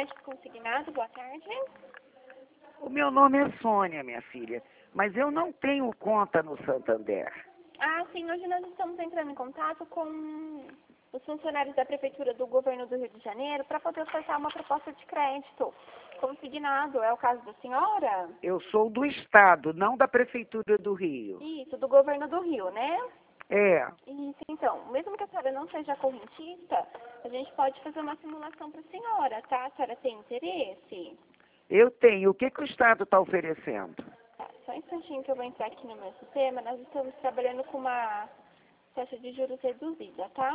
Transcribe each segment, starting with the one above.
Crédito consignado, boa tarde. O meu nome é Sônia, minha filha, mas eu não tenho conta no Santander. Ah, sim, hoje nós estamos entrando em contato com os funcionários da Prefeitura do Governo do Rio de Janeiro para poder ofertar uma proposta de crédito consignado. É o caso da senhora? Eu sou do Estado, não da Prefeitura do Rio. Isso, do Governo do Rio, né? É, Isso, então, mesmo que a senhora não seja correntista, a gente pode fazer uma simulação para a senhora, tá? A senhora tem interesse? eu tenho. O que o Estado está oferecendo? Tá, só um instantinho que eu vou entrar aqui no meu sistema. Nós estamos trabalhando com uma taxa de juros reduzida, tá?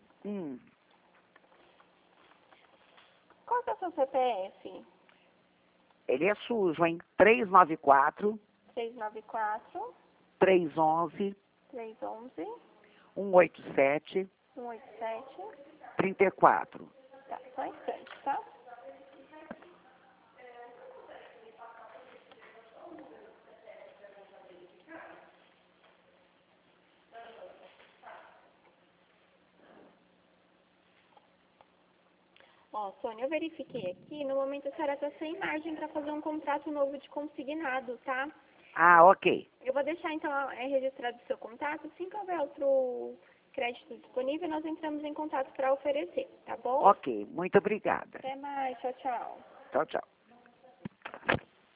Qual que é o seu CPF? Ele é sujo, hein? 394 394 311 311 187 187. 34. Tá, só um instante, tá? Ó, Sônia, eu verifiquei aqui. No momento a senhora está sem margem para fazer um contrato novo de consignado, tá? Ah, ok. Eu vou deixar, então, registrado o seu contato. Assim que houver outro crédito disponível, nós entramos em contato para oferecer, tá bom? Ok, muito obrigada. Até mais. Tchau, tchau. Tchau, tchau.